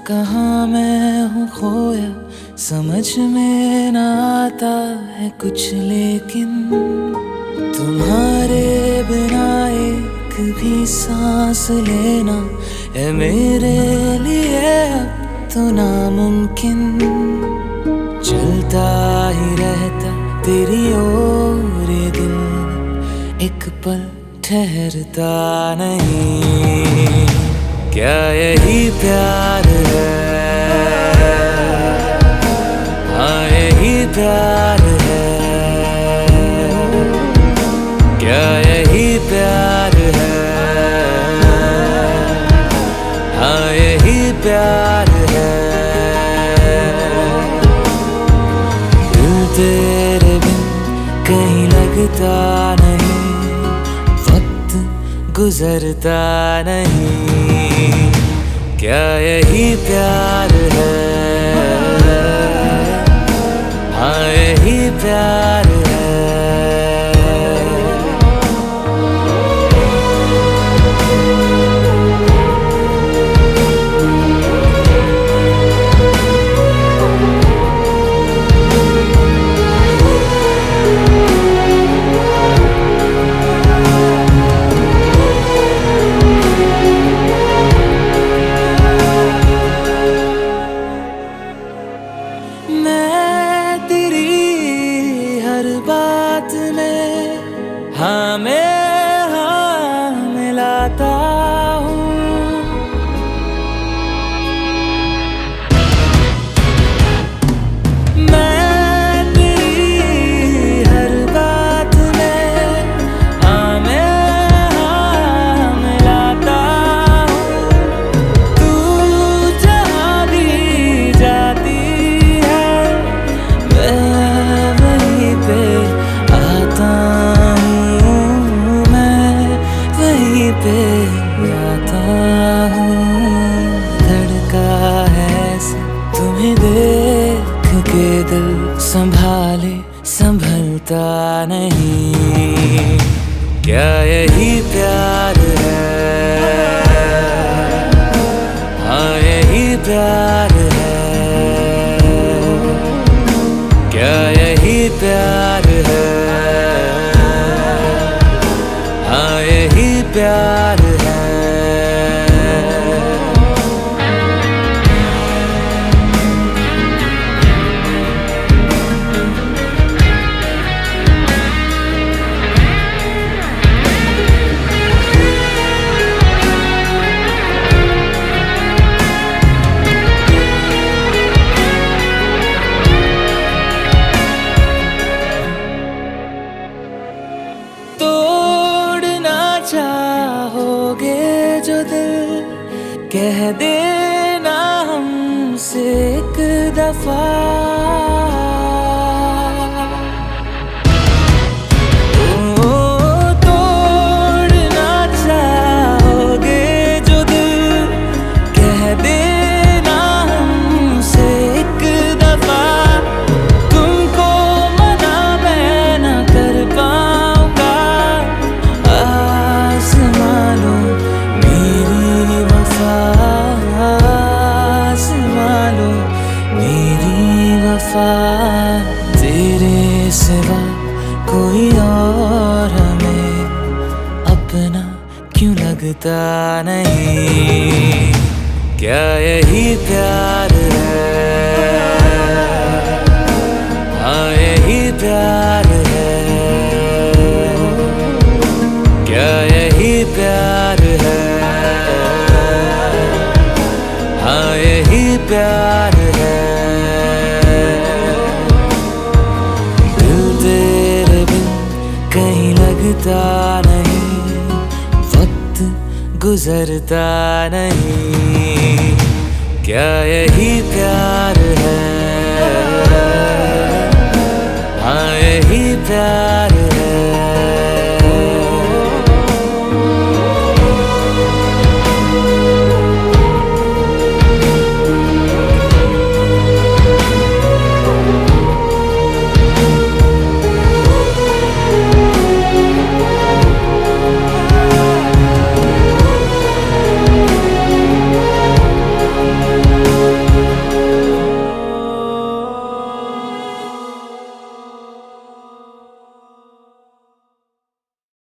कहाँ मैं हूँ खोया, समझ में ना आता है कुछ, लेकिन तुम्हारे बिना एक भी सांस लेना है मेरे लिए अब तो नामुमकिन। चलता ही रहता तेरी ओर ये दिल, एक पल ठहरता नहीं। क्या यही प्यार है? हाँ यही प्यार है। क्या यही प्यार है? हाँ यही प्यार है। दिल तेरे बिन कहीं लगता नहीं, वक्त गुजरता नहीं। क्या यही प्यार है? हाँ यही प्यार है। मैं तेरी हर बात में हाँ मैं हाँ मिलाता हूँ। मैं तेरी हर बात में हाँ मैं हाँ मिलाता हूँ। तू जहाँ भी जाती पे आता हूँ। धड़का है ऐसे तुम्हें देख के दिल, संभाले संभलता नहीं। क्या यही प्यार है? हाँ यही प्यार है। क्या यही प्यार है? हाँ यही प्यार है। चाहोगे जो दिल, कह देना हमसे एक दफा। तोड़ना चाहोगे जो दिल, कह देना हमसे एक दफा। तुमको मना मैं न कर पाऊंगा, तेरे सिवा कोई और हमें अपना क्यों लगता नहीं। क्या यही प्यार है? हाँ यही प्यार है। क्या यही प्यार है? हाँ यही प्यार है। कहीं लगता नहीं, वक्त गुजरता नहीं। क्या यही प्यार है? हाँ यही प्यार